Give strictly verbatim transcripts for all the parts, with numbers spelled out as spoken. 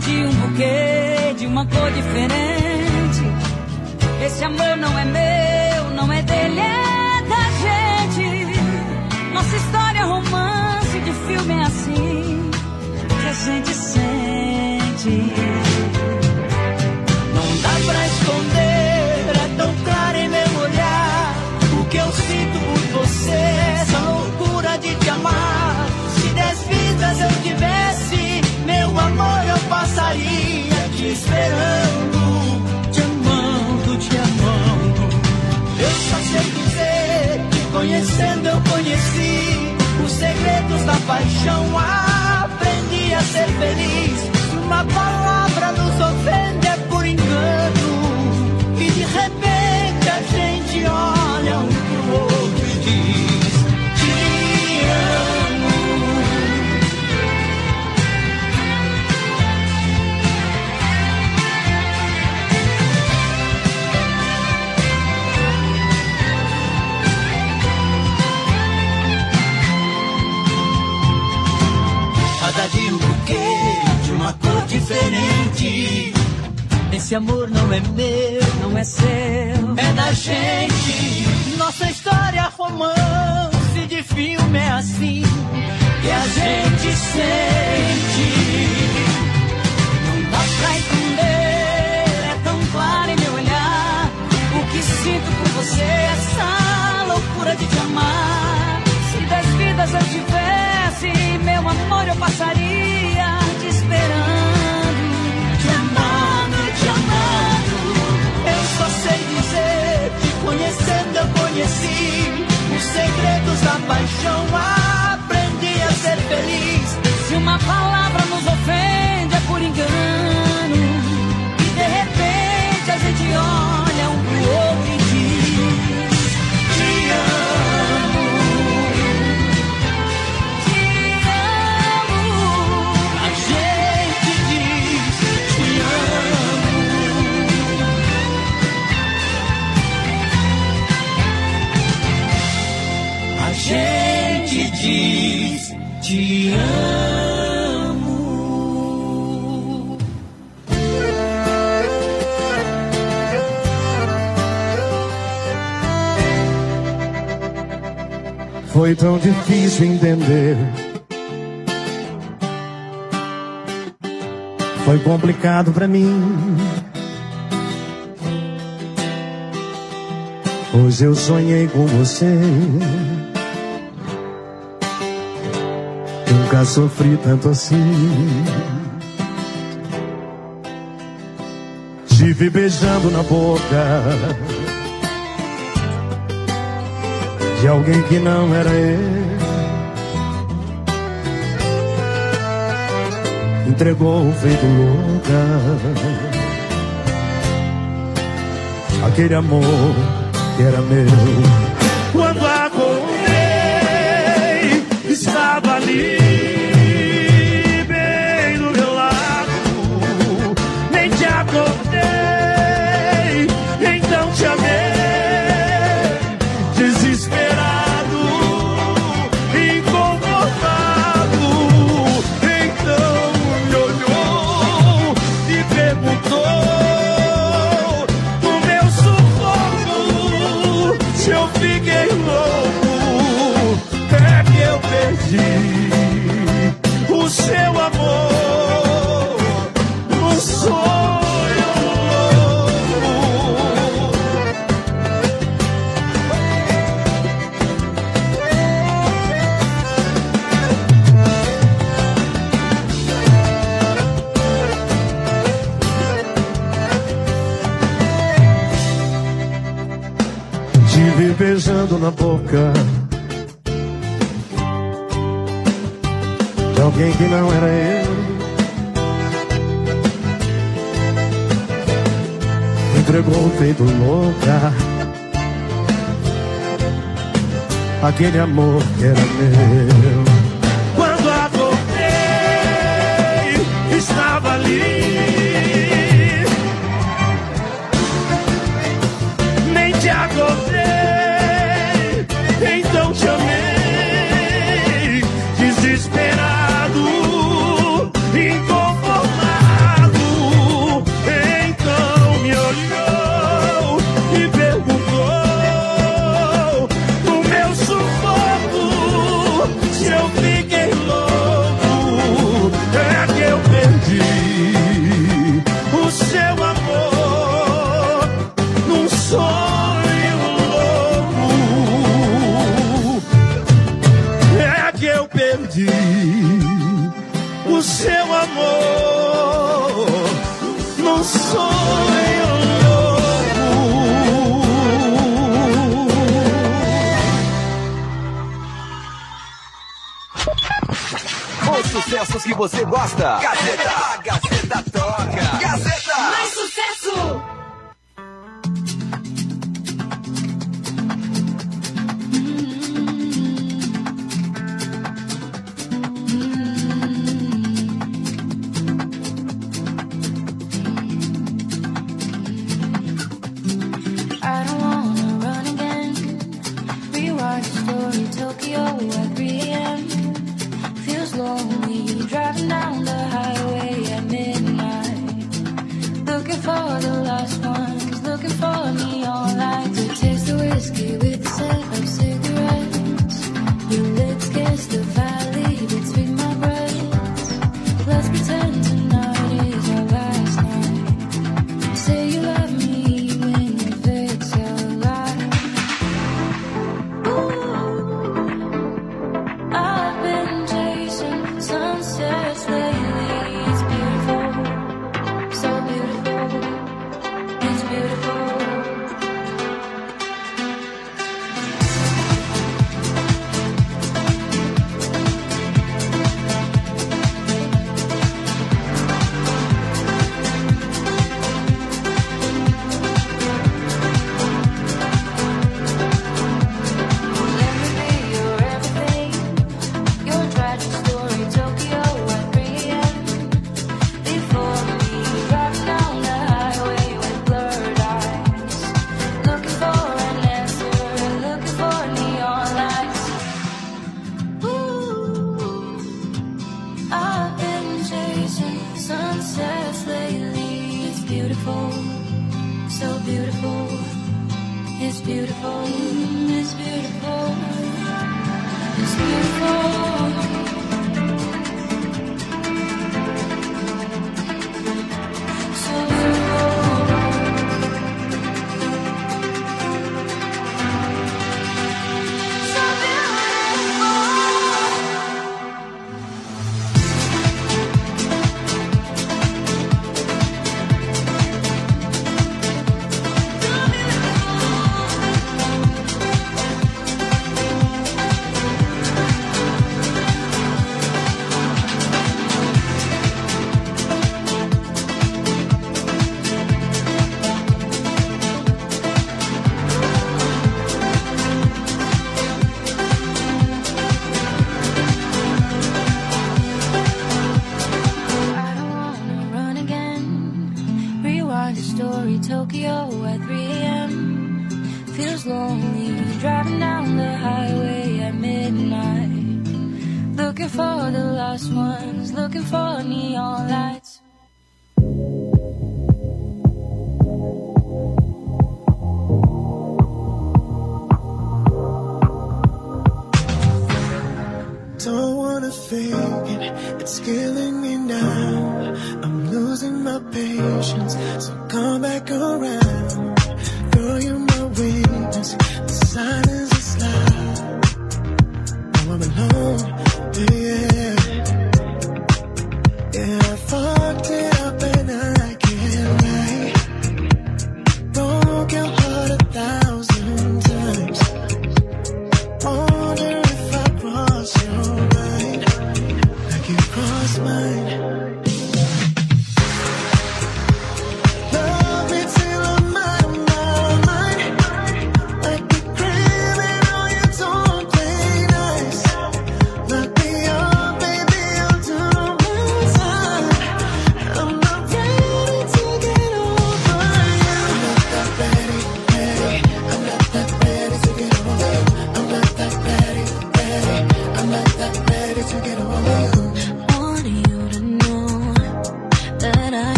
de um buquê de uma cor diferente. Esse amor não é meu, não é dele, é da gente. Nossa história é romance de filme, é assim que a gente sente. Não dá pra esconder, é tão claro em meu olhar o que eu sinto por você, essa loucura de te amar. Se dez vidas eu tivesse, meu amor, eu passaria te esperando, te amando, te amando. Eu só sei dizer que conhecendo eu conheci os segredos da paixão. Aprendi a ser feliz. Se uma palavra nos ofende é por engano, e de repente a gente olha um pro outro e diz: te amo. Cada dia um buquê de uma cor diferente. Esse amor não é meu, não é seu, é da gente. Nossa história romance de filme é assim que a gente sente. Não dá pra esconder, é tão claro em meu olhar o que sinto por você, essa loucura de te amar. Se dez vidas eu tivesse, meu amor, eu passaria te esperando, te amando, te amando. Eu só sei dizer que conhecendo eu conheci os segredos da paixão. Aprendi a ser feliz. Se uma palavra nos ofende é por engano, e de repente a gente olha um pro outro e diz: te amo. A gente diz te amo. Foi tão difícil entender, foi complicado pra mim. Pois eu sonhei com você, nunca sofri tanto assim. Te vi beijando na boca de alguém que não era eu. Entregou feito louca aquele amor que era meu. Quando acordei, estava ali, bem do meu lado. Nem te acordei, então te amei. Desesperado, inconformado, então me olhou e perguntou no meu sufoco se eu fiquei louco. É que eu perdi o seu amor, um sonho louco. Te vi beijando na boca de alguém que não era eu. Entregou feito louca aquele amor que era meu. Quando acordei, estava ali, nem te acordei, então te amei. Desesperado, inconformado, perdi o seu amor num sonho louco. Os sucessos que você gosta. Gazeta, a Gazeta toca. Gazeta, mais sucesso.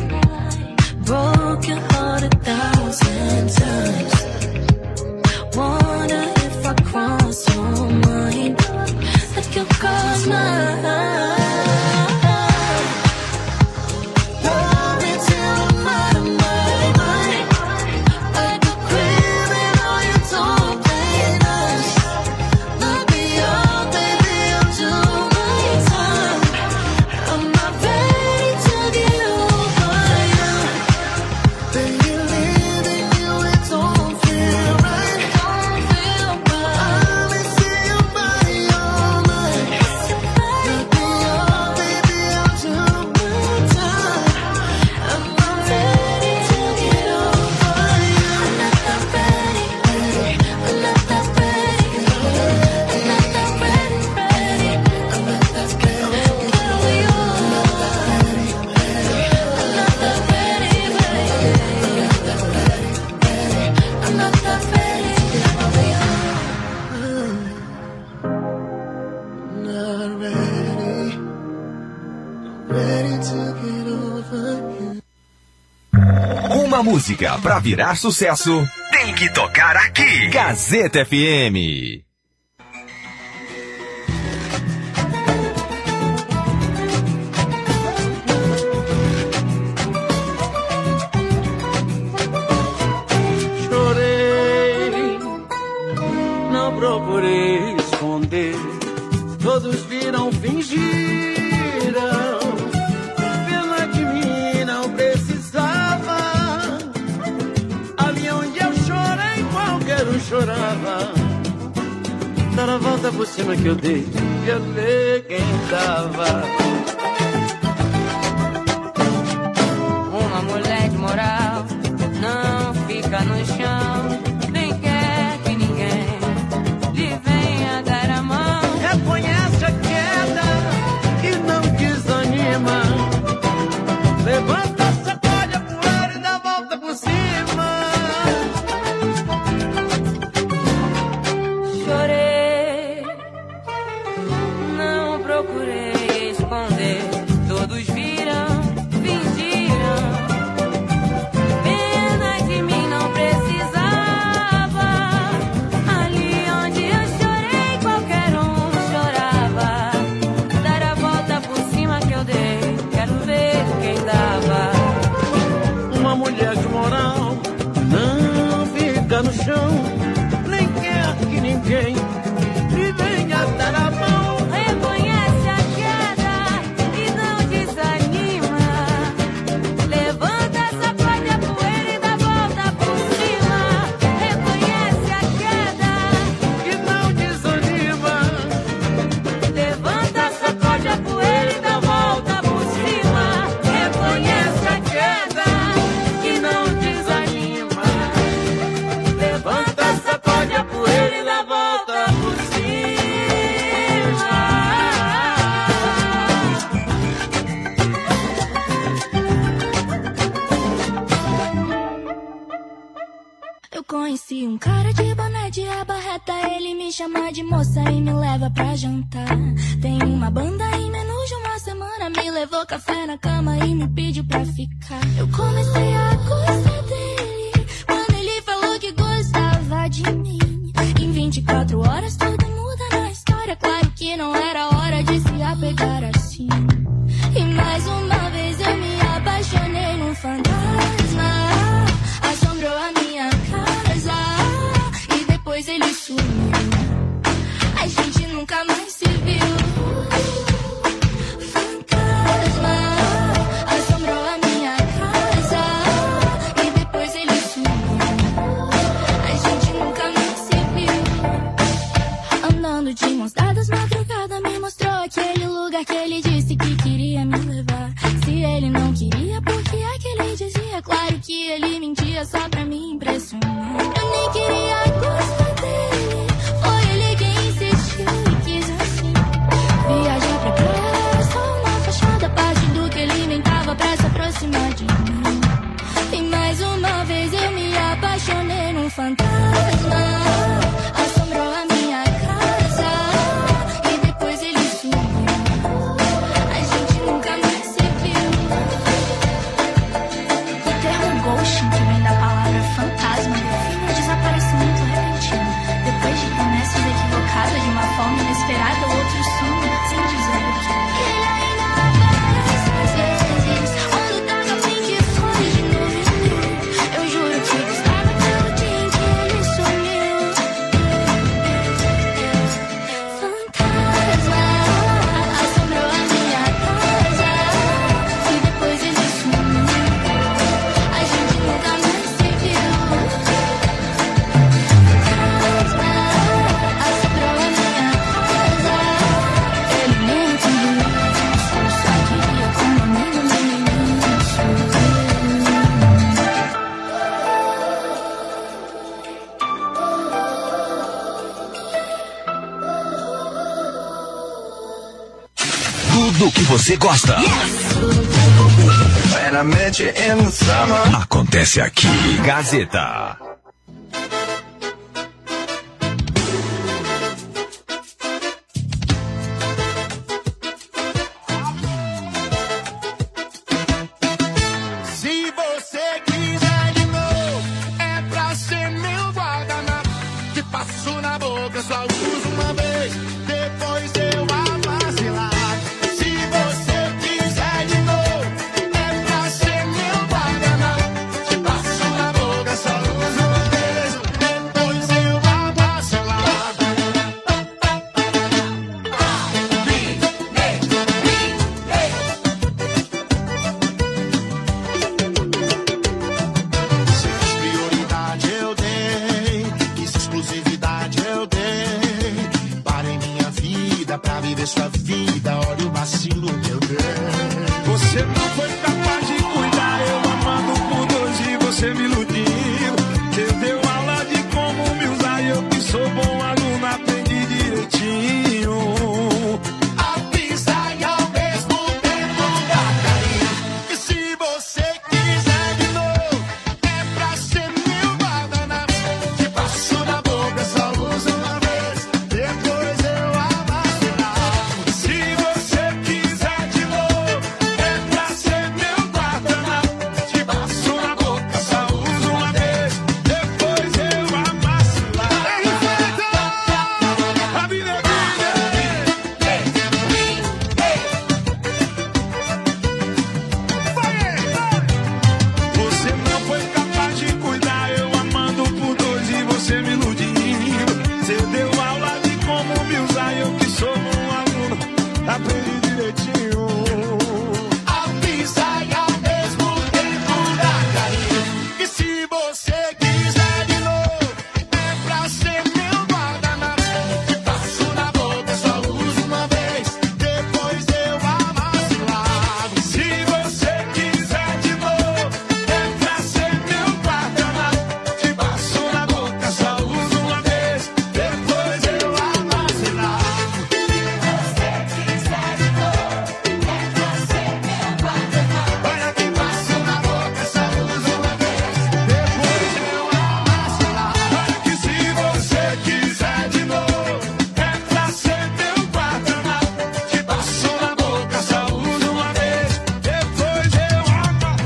Broke your heart a thousand times. One Música pra virar sucesso tem que tocar aqui. Gazeta F M. Chorei, não procurei esconder. Todos viram, fingiram. Pena de mim não precisava. Ali onde eu chorei, qualquer um chorava. Dar a volta por cima que eu dei, ia ver quem dava. Uma mulher de moral não fica no chão, nem quer que ninguém lhe venha dar a mão. Reconhece a queda e não desanima. Levanta, sacode a poeira e dá a volta por cima. Chorei, não procurei esconder. Todos viram, fingiram. Pena de mim não precisava. Ali onde eu chorei, qualquer um chorava. Dar a volta por cima que eu dei, quero ver quem dava. Uma mulher de moral não fica no chão, nem quer que ninguém lhe venha dar a mão. Reconhece a queda e não desanima. Levanta, sacode a poeira e dá a volta por cima. Reconhece a queda e não desanima. Levanta, sacode a poeira e dá a volta por cima. Reconhece a queda e não desanima. Levanta, sacode a poeira e dá a volta por cima. Eu conheci um cara de boné de aba reta. Ele me chama de moça e me leva pra jantar. Tem uma banda em menos de uma semana. Me levou café na cama e me pediu pra ficar. Eu comecei a gostar dele quando ele falou que gostava de mim. Em vinte e quatro horas tudo muda na história. Claro que não era hora de se apegar assim. E mais uma vez eu me apaixonei num fantasma. Assombrou a minha casa e depois ele sumiu. A gente nunca mais se viu. Fantasma assombrou a minha casa e depois ele sumiu. A gente nunca mais se viu. Andando de mãos dadas madrugada, me mostrou aquele lugar que ele disse que queria me levar. Se ele não queria, por que é que ele dizia? Claro que ele mentia só pra me impressionar. Eu nem queria gostar dele, foi ele quem insistiu e quis assim. Viajar pra praia era só uma fachada, parte do que ele inventava pra se aproximar de mim. E mais uma vez eu me apaixonei num fantasma. Assombrou a minha casa e depois ele sumiu. A gente nunca mais se viu. O termo ghosting, que vem da palavra fantasma, define o desaparecimento repentino. Depois de promessas equivocadas de uma forma inesperada, o outro some sem dizer o que. Ele ainda aparece às vezes, quando tá no fim que foi de novo. Eu juro que gostava pelo dia em que ele sumiu. Fantasma assombrou a minha casa e depois ele sumiu. A gente nunca mais se viu. Fantasma assombrou a minha casa. Ele nem entendeu. Eu só queria como amigo no início. Tudo que você gosta When I met you in the summer. acontece aqui. Gazeta. Se você quiser de novo. boca, só uso uma vez, depois eu a vacilar. Se você quiser de novo, é pra ser meu guardanapo. Te passo na boca, só uso uma vez, depois eu a vacilar. Sente prioridade eu dei, quis exclusividade eu dei. Parei minha vida pra viver sua vida, olha o vacilo que eu dei. Você não foi capaz de cuidar, eu amando por dois e você me iludiu. Você deu aula de como me usar e eu que sou bom aluno aprendi direitinho. A pisar e ao mesmo tempo dar carinho. E se você quiser de novo, é pra ser meu guardanapo. Te passo na boca, só uso uma vez, depois eu a vacilar. Se você quiser de novo, é pra ser meu guardanapo. Te passo na boca, só uso uma vez, depois eu a vacilar. A vida é vida. Você não foi capaz de cuidar, eu amando por dois e você me iludiu. Você deu aula de como me usar e eu que sou um aluno aprendi direitinho. A pisar e ao mesmo tempo dar carinho. E se você quiser de novo, é pra ser meu guardanapo. Te passo na boca, só uso uma vez, depois eu a vacilar. Se você quiser de novo, é pra ser meu guardanapo. Te passo na boca, só uso uma vez, depois eu a vacilar. Olha que passo na boca, só uso uma vez, depois eu a vacilar. Olha que se você quiser de novo, é pra ser meu guardanapo. Te passo na boca, só uso uma vez, depois eu a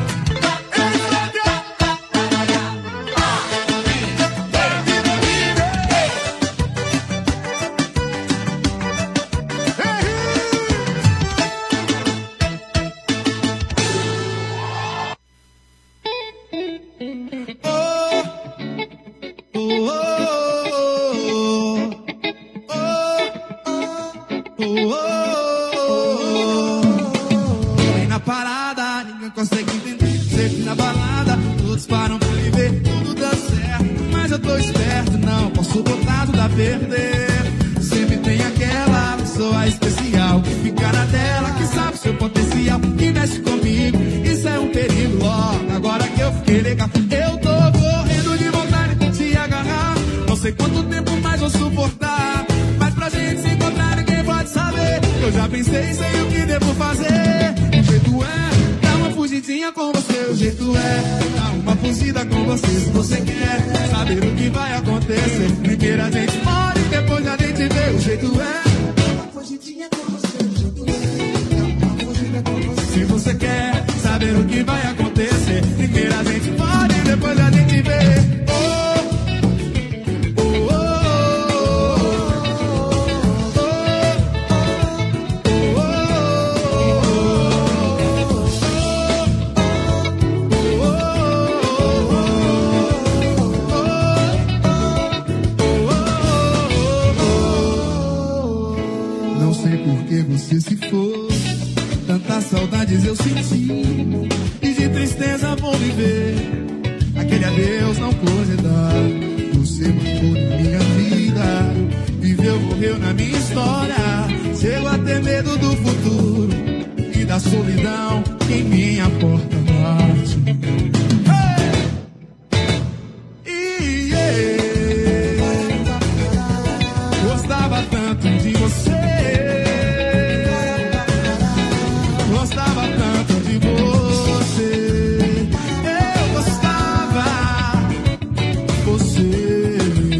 Vem na parada, ninguém consegue entender. Sei que na balada, todos param pra me ver. Tudo dá certo, mas eu tô esperto. Não posso botar tudo a perder. Sempre tem aquela pessoa especial que fica na tela, que sabe seu potencial, que mexe comigo. Isso é um perigo, ó. Agora que eu fiquei legal, eu tô correndo de vontade de te agarrar. Não sei quanto tempo mais vou suportar, mas pra gente se encontrar ninguém pode saber. Eu já pensei, sei o que devo fazer. O jeito é dar uma fugidinha com você. O jeito é dar uma fugida com você. Se você quer saber o que vai acontecer, primeiro a gente mora e depois a gente vê. O jeito é dar uma fugidinha com você. O jeito é dar uma fugida com você. Se você quer saber o que vai acontecer, primeiro a gente mora e depois a gente vê. Não sei por que você se foi, tantas saudades eu senti, e de tristeza vou viver. Aquele adeus não pude dar. Você marcou na minha vida, viveu, morreu na minha história. Chego a ter medo do futuro e da solidão que em minha porta bate. Hey! Yeah. Gostava tanto de você, gostava tanto de você. Eu gostava você,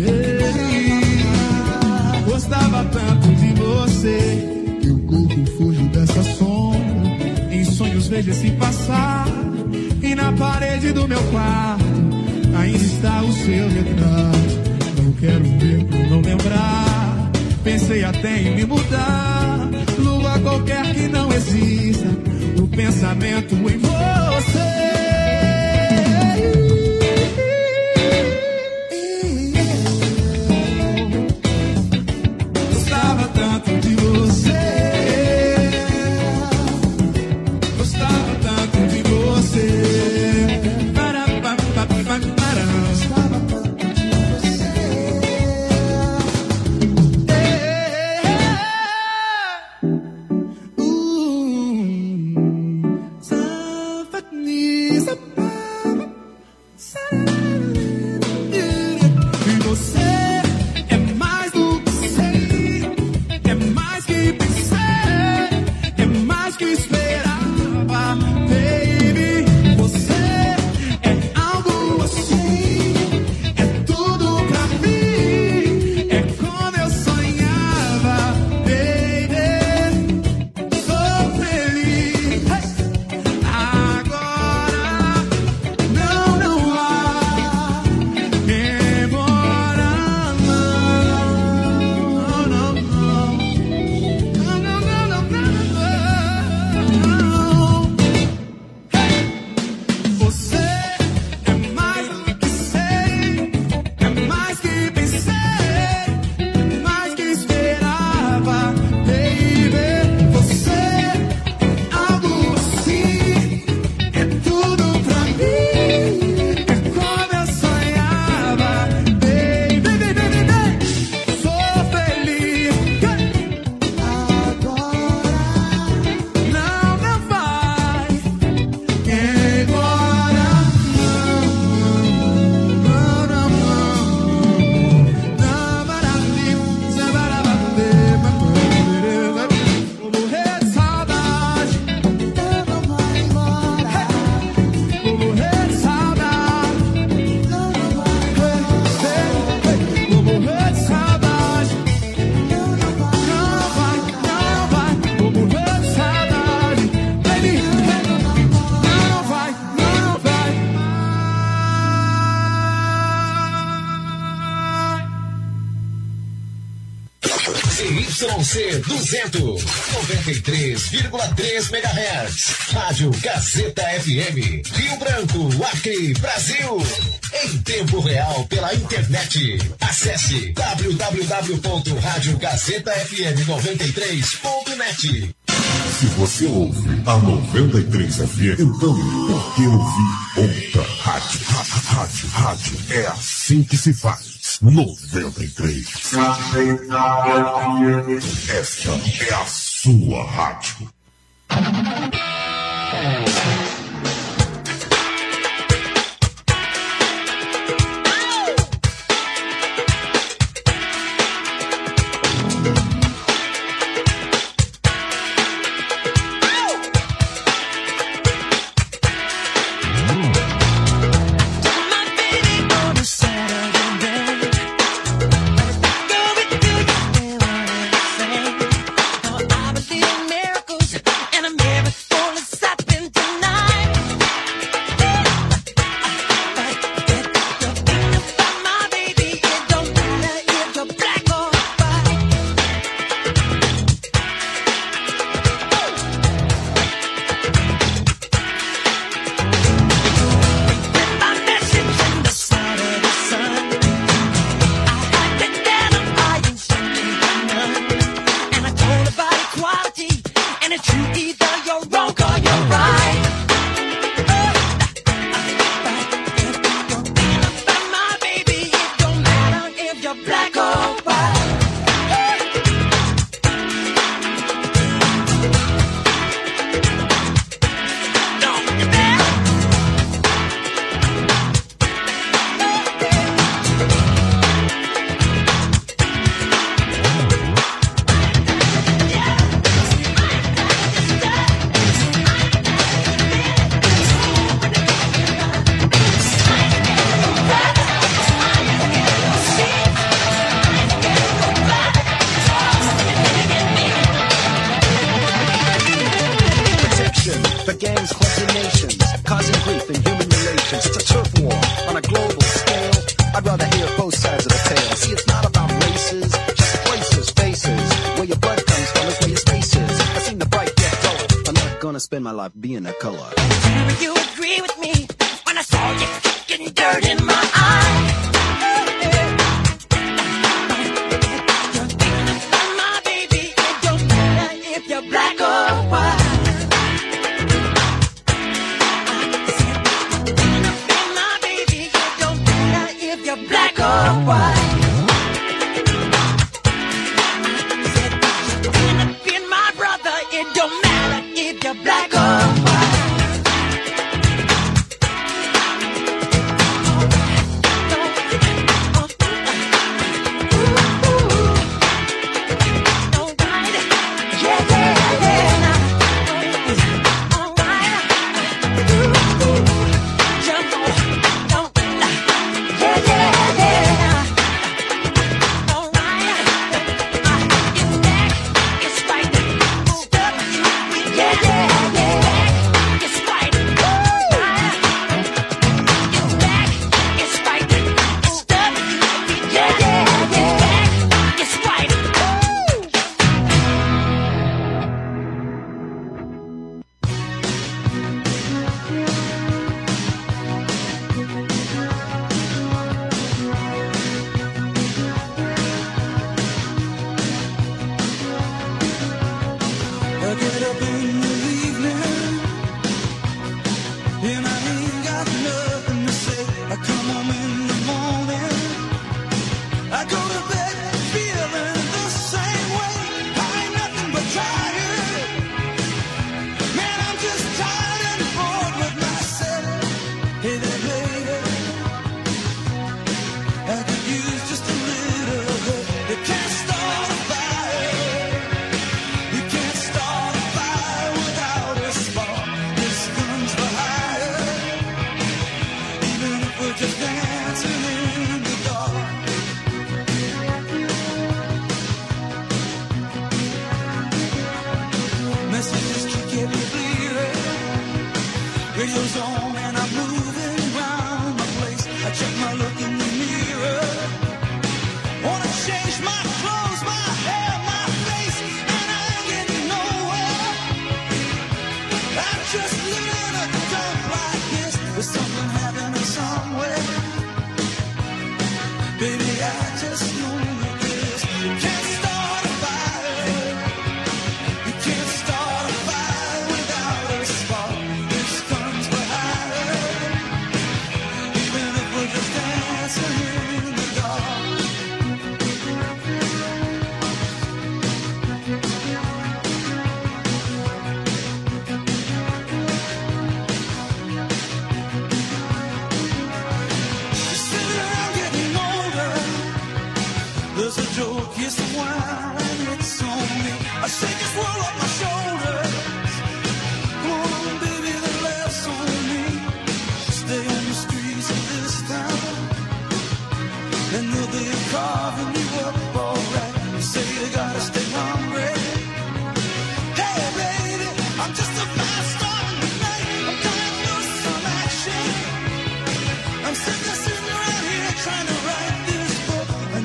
gostava tanto de você. Que o corpo fugiu dessa sombra, em sonhos vejo esse passar, e na parede do meu quarto ainda está o seu retrato. Não quero ver pra não lembrar pensei até em me mudar. Lua qualquer que não exista, o pensamento em você. Gostava tanto de você. Gostava tanto de você. Para, para, para, para, para. Gostava tanto de você. E você é mais do que sei, é mais que pensei, é mais que esperava, baby. Você é algo assim, é tudo pra mim, é como eu sonhava, baby. Sou feliz agora, não, não há embora, não, não, não, não, não, não, não, não. Você é mais do que sei, é mais que pensei, é mais que esperava, baby. Você é algo assim, é tudo pra mim, é como eu sonhava, baby, baby, baby, baby. Sou feliz agora, não, não vai embora, não, não, não, não, maravilha, vou morrer de saudade, não vai embora, vou morrer de saudade, não vai embora, vou morrer de saudade, não vai, não vai, não vai, vou morrer de saudade, baby, não vai, não vai. C Y C duzentos, noventa e três vírgula três megahertz. Rádio Gazeta F M. Rio Branco, Acre, Brasil. Em tempo real pela internet. Acesse w w w ponto rádio gazeta f m noventa e três ponto net. Se você ouve a noventa e três F M, então por que ouvir outra rádio? Rádio, rádio, rádio. É assim que se faz. noventa e três. Esta é a sua rádio. spend my life being a color. You agree with me when I saw you kicking dirt in my eye. My baby, it don't matter if you're black or white. My baby, it don't matter if you're black or white. It don't matter if you're black or white.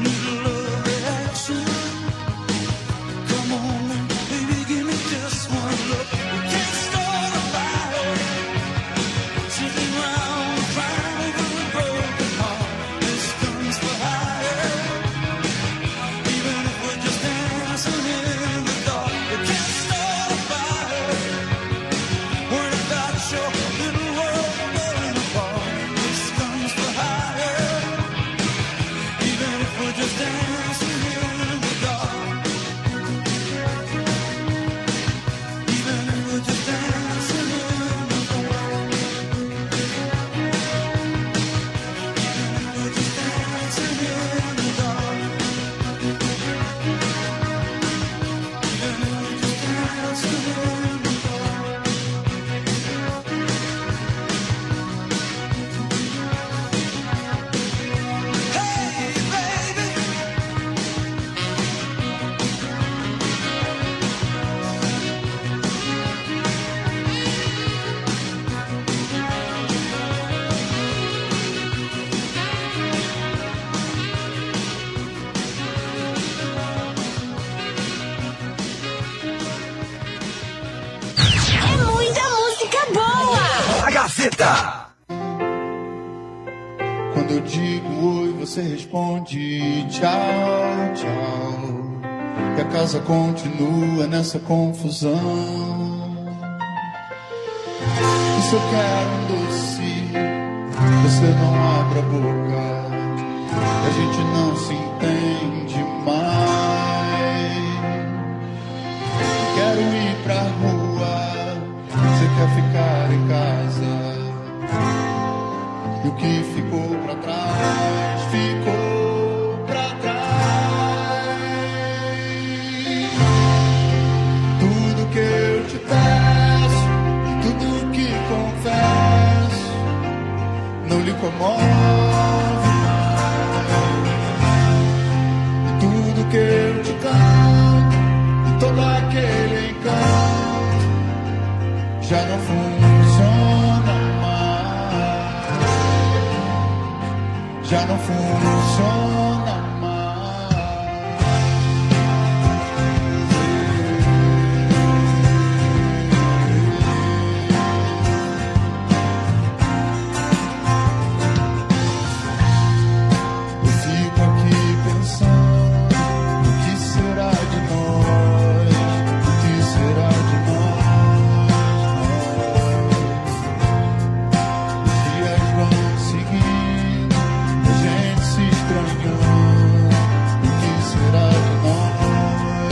Come on, baby, give me just one Gazeta. Quando eu digo oi, você responde tchau, tchau. E a casa continua nessa confusão. E se eu quero um doce, você não abre a boca. A gente não se entende mais. Quero ir pra rua, você quer ficar em casa. E o que ficou pra trás, ficou pra trás. Tudo que eu te peço, tudo que confesso, não lhe comove mais. E tudo que eu te canto, todo aquele encanto, já não funciona mais. Já não funciona mais. Eu fico aqui pensando, o que será de nós? O que será de nós? Os dias vão seguindo, a gente se estranhando. O que será de nós?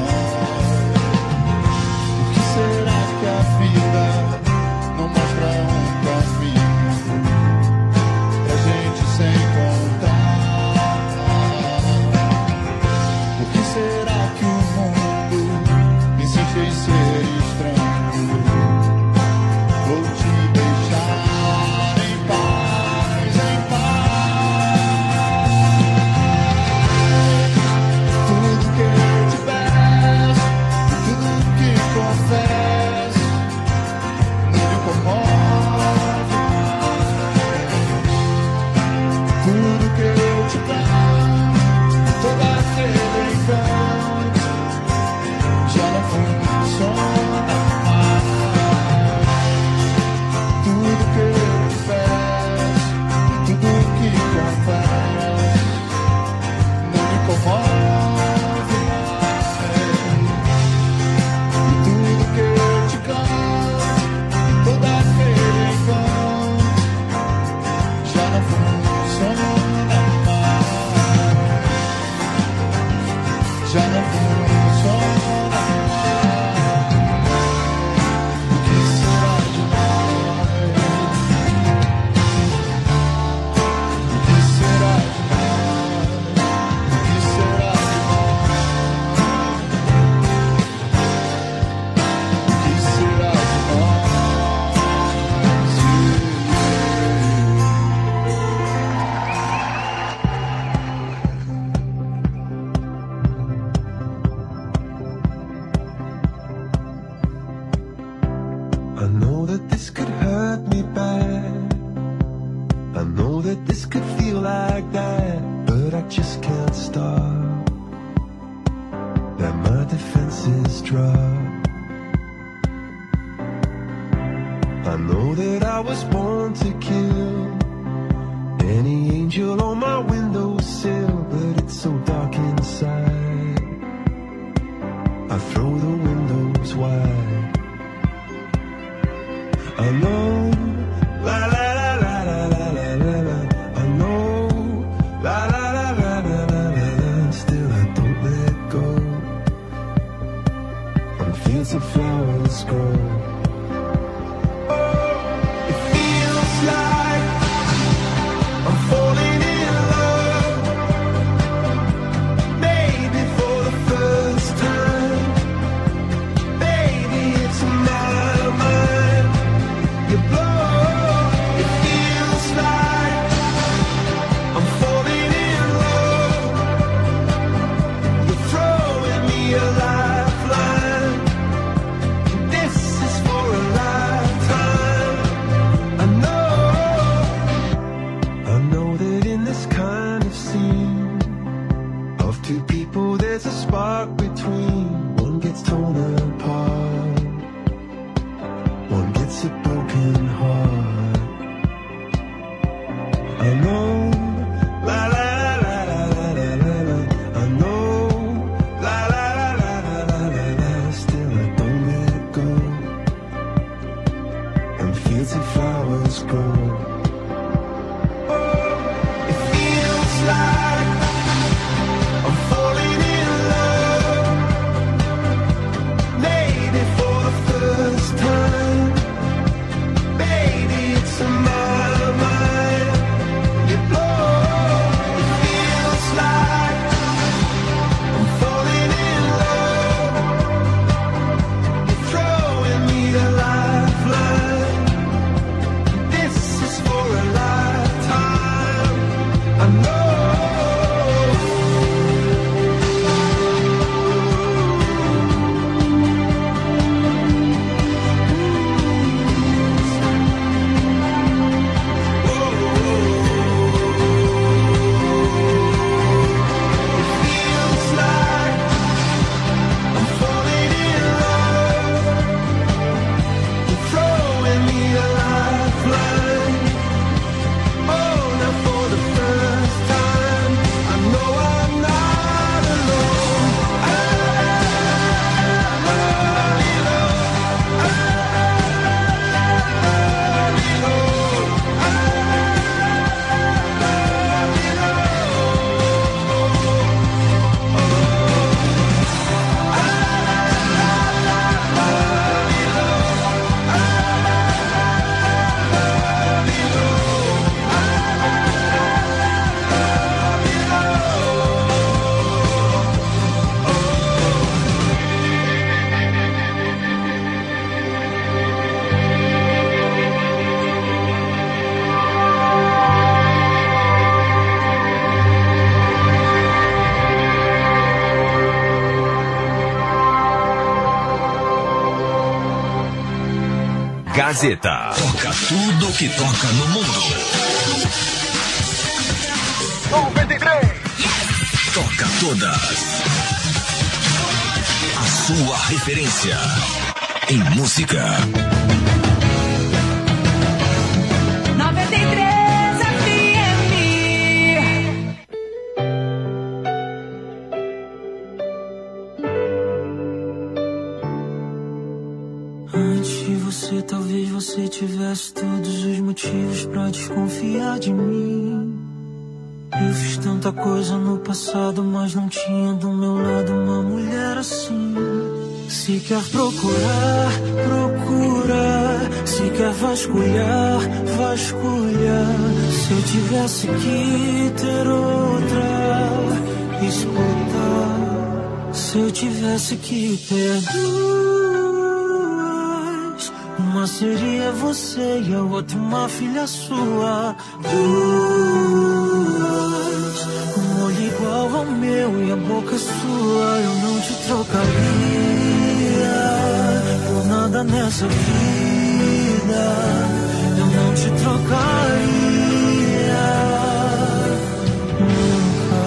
O que será que a vida não mostra um caminho pra gente se encontrar? O que será que o mundo insiste em ser estranho? Vou te deixar em paz, em paz. Tudo que eu te peço, tudo que confesso, não me comove mais. Tudo que eu te canto, todo aquele encanto, já não funciona mais. Tudo que eu te peço, tudo que confesso, não me comove mais. E tudo que eu te canto, todo aquele encanto, já não funciona mais. Já não funciona mais. O que será de nós? O que será de nós? O que será de nós? O que será de nós? I know that this could hurt me bad. I know that this could feel like that, but I just can't stop. That my defenses drop. I know that I was born to kill any angel on my windowsill, but it's so dark inside. I throw the windows wide. I know, la la la la la la la la la. I know, la la la la la la la la. Still I don't let go. On fields of flowers grow. Oh, it feels like I'm falling in love. Maybe for the first time. Baby, it's my mind. You blow, it feels like I'm falling in love. You're throwing me a lifeline. This is for a lifetime. I know, I know that in this kind of scene of two people there's a spark between. One gets torn apart, one gets a broken heart. Gazeta. Toca tudo que toca no mundo. noventa e três. Toca todas. A sua referência em música. noventa e três F M. Antes de você, talvez você tivesse todos os motivos pra desconfiar de mim. Eu fiz tanta coisa no passado, mas não tinha do meu lado uma mulher assim. Se quer procurar, procura. Se quer vasculhar, vasculha. Se eu tivesse que ter outra, escuta. Se eu tivesse que ter duas, uma seria você e a outra uma filha sua. Duas, um olho igual ao meu e a boca sua. Eu não te trocaria por nada nessa vida. Eu não te trocaria nunca.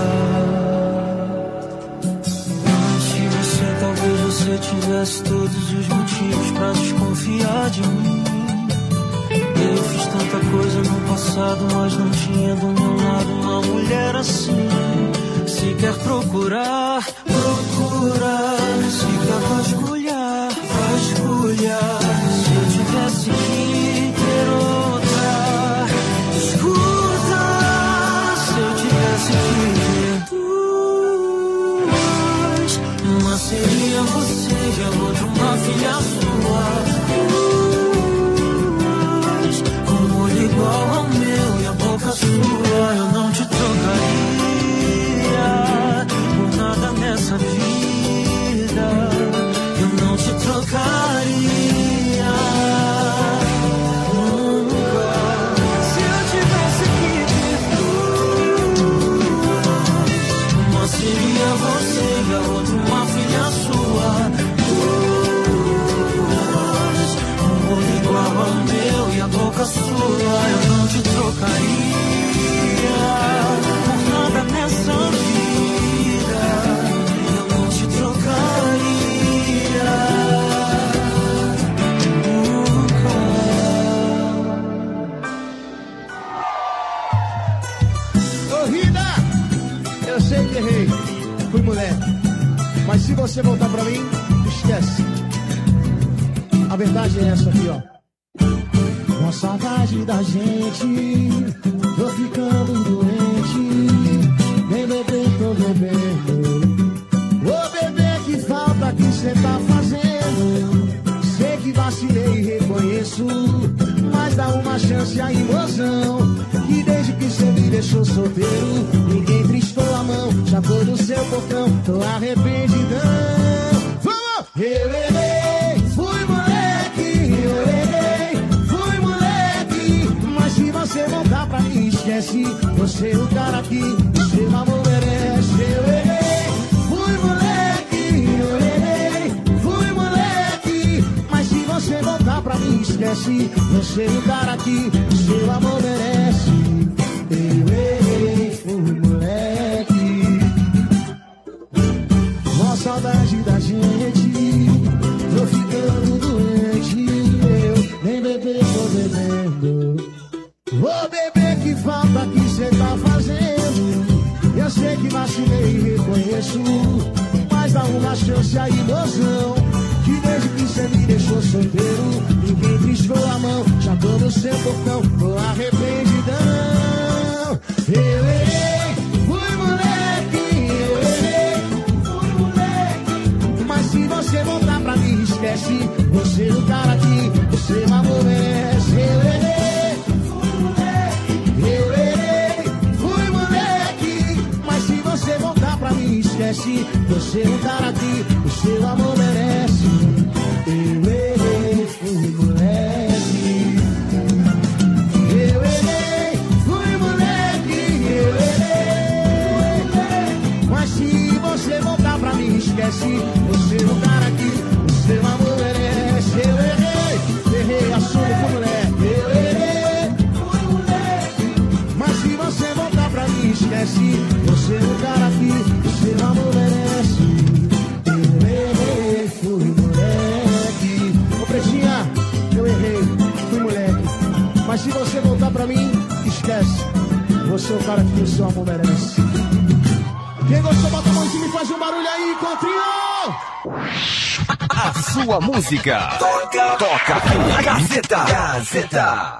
Antes de você, talvez você tivesse todos os motivos pra desconfiar de mim. Eu fiz tanta coisa no passado, mas não tinha do meu lado uma mulher assim. Se quer procurar, procura. Se quer vasculhar, vasculha. Se eu tivesse que ter outra, escuta. Se eu tivesse que ter duas, uma seria você e a outra uma filha sua. Duas, um olho igual ao meu e a boca sua. Eu não te trocaria por nada nessa vida. Eu não te trocaria nunca. Se eu tivesse que ter duas, uma seria você e a outra uma filha sua. Duas, um olho igual ao meu e a boca sua. Eu não te trocaria por nada nessa vida. Eu não te trocaria nunca. Corrida! Eu sei que errei, fui moleque. Mas se você voltar pra mim, esquece. A verdade é essa aqui, ó. Com saudade da gente, tô ficando doente. Vem beber, tô bebendo. Ô bebê, que falta que cê tá fazendo. Sei que vacilei e reconheço, mas dá uma chance à emoção. Que desde que cê me deixou solteiro, ninguém tristou a mão, já foi do seu portão, tô arrependidão. Vamos! Eu errei, fui moleque, eu errei, fui moleque. Mas se você voltar pra mim, esquece, você é o cara que seu amor merece. Eu errei, fui moleque, eu errei, fui moleque. Mas se você voltar pra mim, esquece, você é o cara que seu amor merece. Eu errei, fui moleque. Mó saudade da gente, tô ficando doente. Eu nem beber, tô bebendo. Ô bebê, que falta que cê tá fazendo. Eu sei que vacilei e reconheço, mas dá uma chance à ilusão. Que desde que cê me deixou solteiro, ninguém triscou a mão, já tô no seu portão, tô arrependidão. Eu errei, fui moleque, eu errei, fui moleque. Mas se você voltar pra mim, esquece, você é o cara que o seu amor merece. Eu errei, fui moleque, eu errei, fui moleque. Mas se você voltar pra mim, esquece, você é o cara que o seu amor merece. Eu errei, fui moleque. Eu errei, fui moleque. Eu errei. Mas se você voltar pra mim, esquece, você é o cara que o seu amor merece. Eu errei, errei, assumo. seu amor merece. Quem gostou, bota a mão em cima e faz um barulho aí, Contrinho! A sua música toca, toca aqui na Gazeta. Gazeta.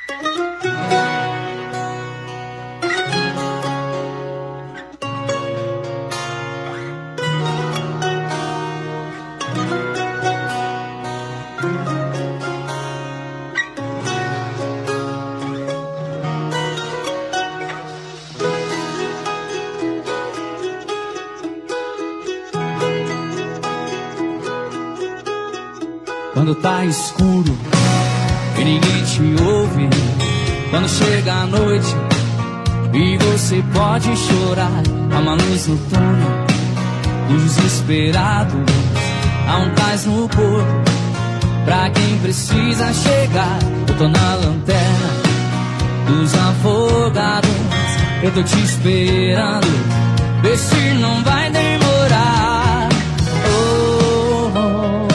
Quando tá escuro e ninguém te ouve, quando chega a noite e você pode chorar, há uma luz no túnel dos desesperados, há um gás no corpo pra quem precisa chegar. Eu tô na lanterna dos afogados, eu tô te esperando, vê se não vai demorar. Oh, oh.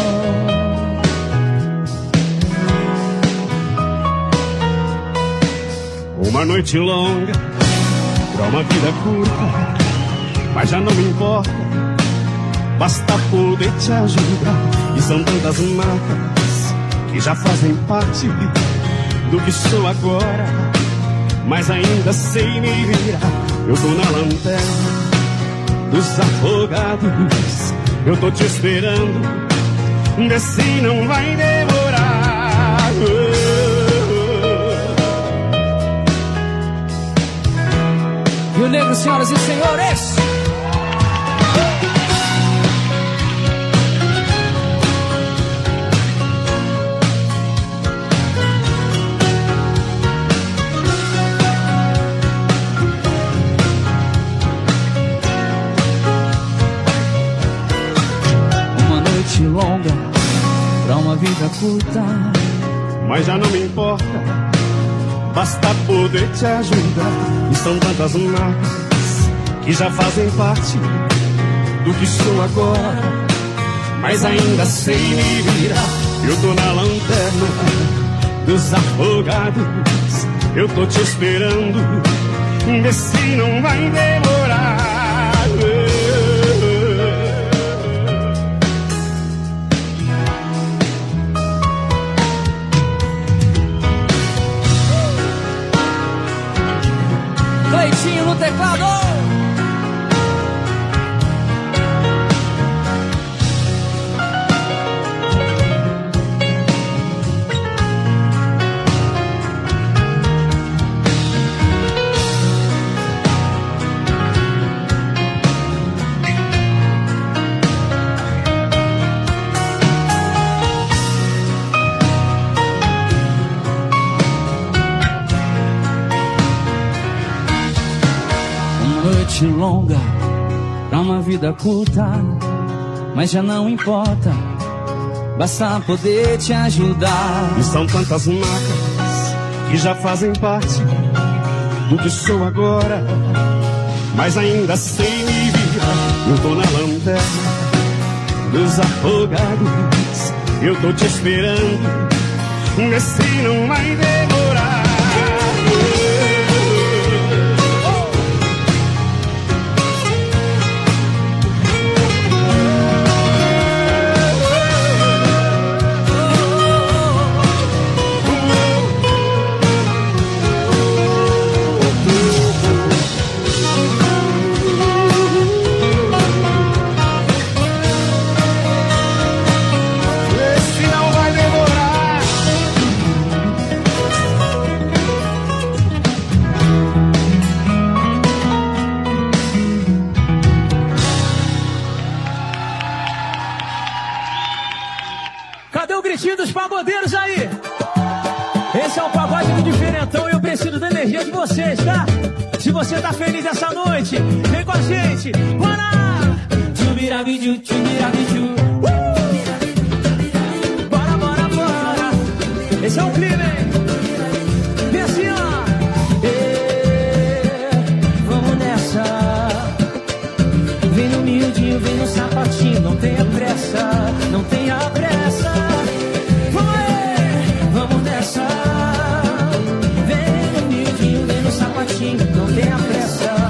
Uma noite longa pra uma vida curta, mas já não me importa, basta poder te ajudar. E são tantas marcas que já fazem parte do que sou agora, mas ainda sei me virar. Eu tô na lanterna dos afogados, eu tô te esperando, vê se não vai demorar. Rio Negro, senhoras e senhores. Uma noite longa pra uma vida curta, mas já não me importa, basta poder te ajudar. E são tantas marcas que já fazem parte do que sou agora, mas ainda sei me virar. Eu tô na lanterna dos afogados, eu tô te esperando, vê se não vai demorar. Cleitinho no teclado. Noite longa pra uma vida curta, mas já não importa, basta poder te ajudar. E são tantas marcas que já fazem parte do que sou agora, mas ainda sei me virar. Eu tô na lanterna dos afogados, eu tô te esperando, vê se não vai demorar. Dos pagodeiros aí. Esse é o pagode do diferentão e eu preciso da energia de vocês, tá? Se você tá feliz essa noite, vem com a gente. Bora! Tchubirabiju, tchubirabiju. Uh! Bora, bora, bora. Esse é o clima, hein? Vem assim, ó. E... Vamos nessa. Vem no miudinho, vem no sapatinho. Não tenha pressa, não tenha pressa. Não tenha pressa.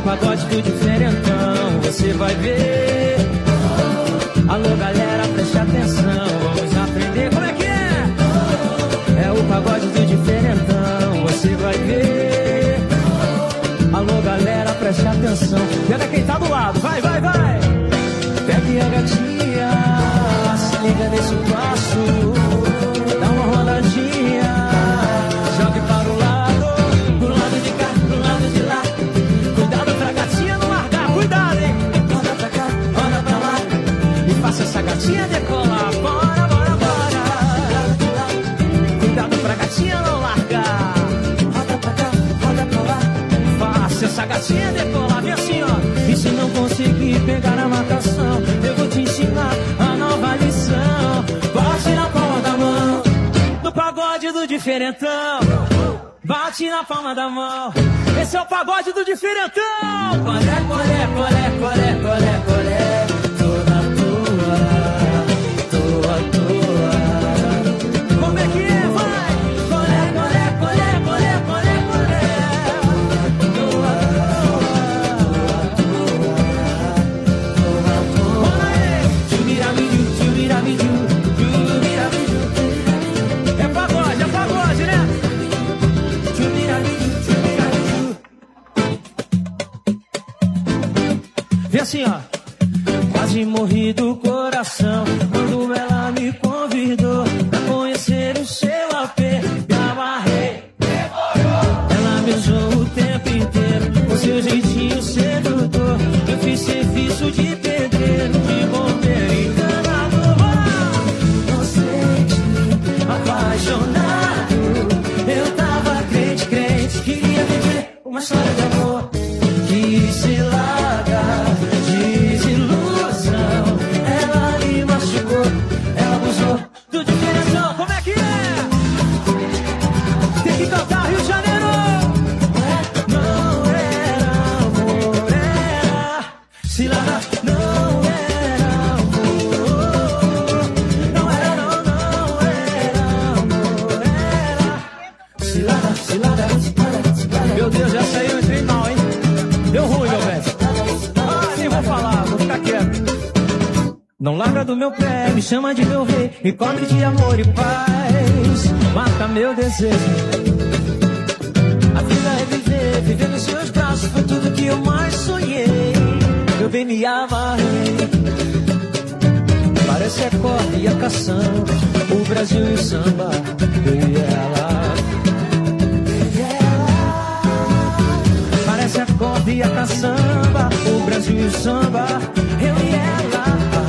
pagode do diferentão, você vai ver. Alô galera, preste atenção, vamos aprender como é que é. É o pagode do diferentão, você vai ver. Alô galera, preste atenção. Pega quem tá do lado, vai, vai, vai. Pegue a gatinha, se liga nesse passo. Dá uma rodadinha, jogue para o lado. Pro lado de cá, pro lado de lá. Cuidado pra gatinha não largar, cuidado, hein. Roda pra cá, roda pra lá. E faça essa gatinha decolar. Bora, bora, bora. Cuidado pra gatinha não largar. Roda pra cá, roda pra lá. Faça essa gatinha decolar, vem assim, ó. E se não conseguir pegar a marcação, eu vou te ensinar a nova lição. Bate na palma da mão, no pagode do diferentão. Bate na palma da mão, esse é o pagode do diferentão. Colé, colé, colé, colé, colé, colé. Toda tua, toa, toa. Como é que é, vai? Colé, colé, colé, colé, colé, colé. Toa, toa, toa. Bora aí! Tchubirabiju, tchubirabiju, tchubirabiju. É pagode, é pagode, né? Tchubirabiju, tchubirabiju. Vê assim, ó. Quase morri do coração quando ela me convidou pra conhecer o seu A P. Me amarrei, ela me usou o tempo inteiro com seu jeitinho sedutor. Eu fiz serviço de pedreiro, de bombeiro e encanador. Inocente, apaixonado, eu tava crente, crente. Queria viver uma história de amor que se larga, desilusão. Ela me machucou, ela abusou do diferentão. Como é que é? Tem que cantar Rio de Janeiro. Não era amor, era cilada. Não era amor, não era, não, não era amor, era cilada, cilada, cilada, cilada. Meu Deus, essa aí eu entrei mal, hein? Deu ruim, meu velho. Ah, nem vou falar, vou ficar quieto. Não larga do meu pé, me chama de meu rei, me cobre de amor e paz, mata meu desejo. A vida é viver, viver nos seus braços, foi tudo que eu mais sonhei. Eu bem me amarrei, parece a corda e a caçamba, o Brasil e o samba, eu e ela. Parece a corda e a caçamba, o Brasil e o samba, eu e ela.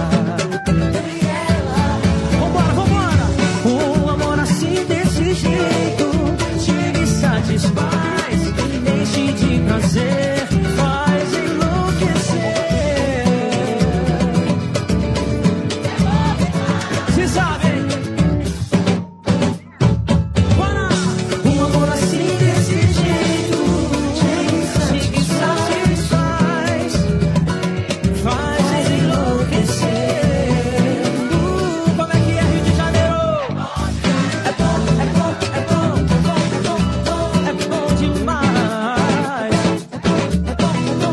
Vambora, vambora! Um amor assim desse jeito te me satisfaz, enche de prazer, faz enlouquecer. Se sabe? Bora! Um amor assim desse jeito te me satisfaz, faz enlouquecer. Uh, como é que é Rio de Janeiro? É bom, é bom, é bom, é bom, é bom, é bom demais. É bom, é bom,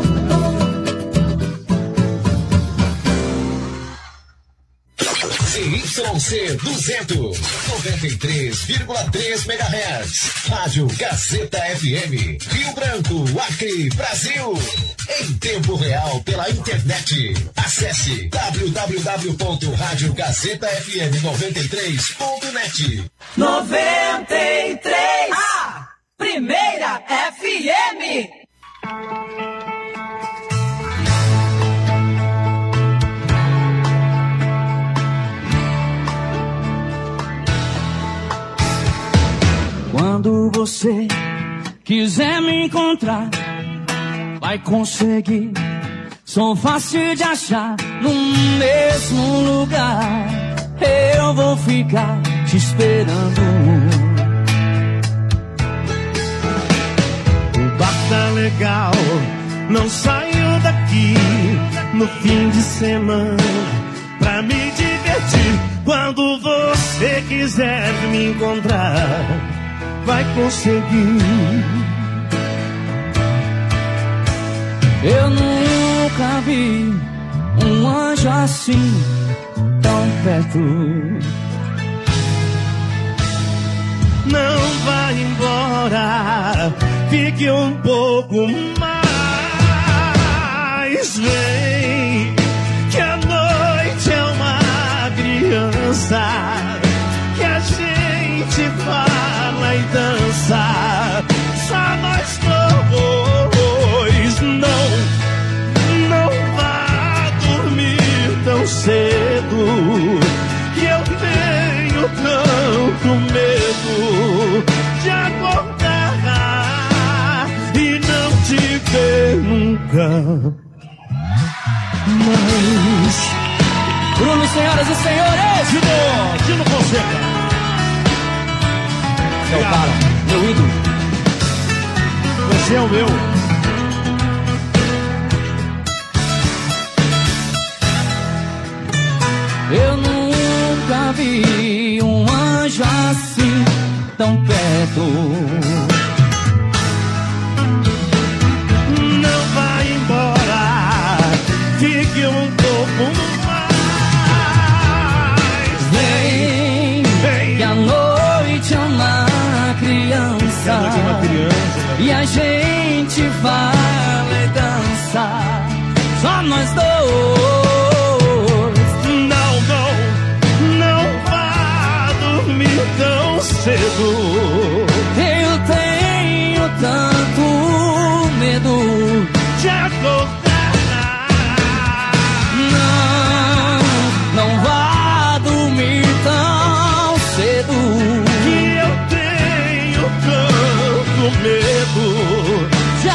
é bom. Z Y C duzentos, noventa e três vírgula três megahertz. Rádio Gazeta F M. Rio Branco, Acre, Brasil. Em tempo real pela internet. Acesse w w w ponto rádio gazeta f m noventa e três ponto net. noventa e três, a primeira F M. Quando você quiser me encontrar, vai conseguir. Sou fácil de achar no mesmo lugar. Eu vou ficar te esperando. O bar tá legal, não saio daqui no fim de semana pra me divertir. Quando você quiser me encontrar, vai conseguir. Eu nunca vi um anjo assim tão perto. Não vá embora, fique um pouco mais. Vem, que a noite é uma criança, que a gente fala e dança, só nós dois. Não, não vá dormir tão cedo, que eu tenho tanto medo de acordar e não te ver nunca mais. Bruno, senhoras e senhores, Dino, Dino Fonseca. É o cara, meu ídolo. Você é o meu. Eu nunca vi um anjo assim tão perto. Não vá embora, fique um pouco mais. Vem, vem, que a noite é uma criança, é uma criança, né? E a gente fala e dança, só nós dois. Tão cedo, eu tenho tanto medo de acordar. Não, não vá dormir tão cedo, que eu tenho tanto medo de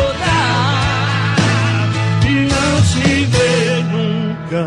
acordar e não te ver nunca.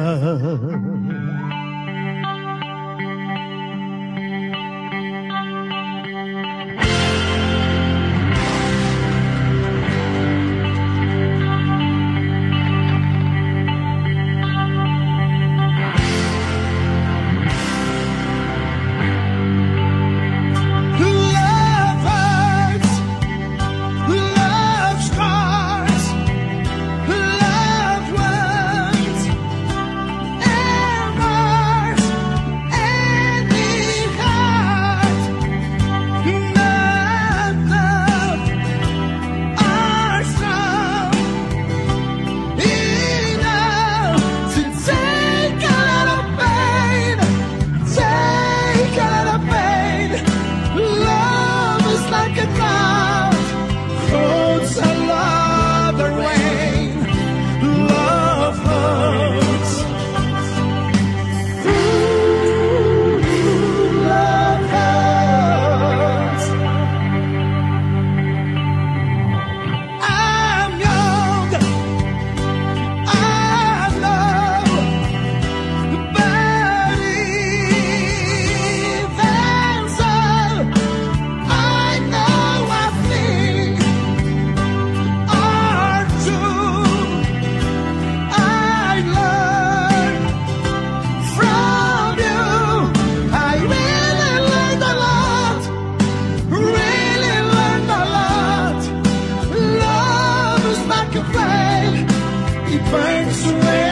burns away.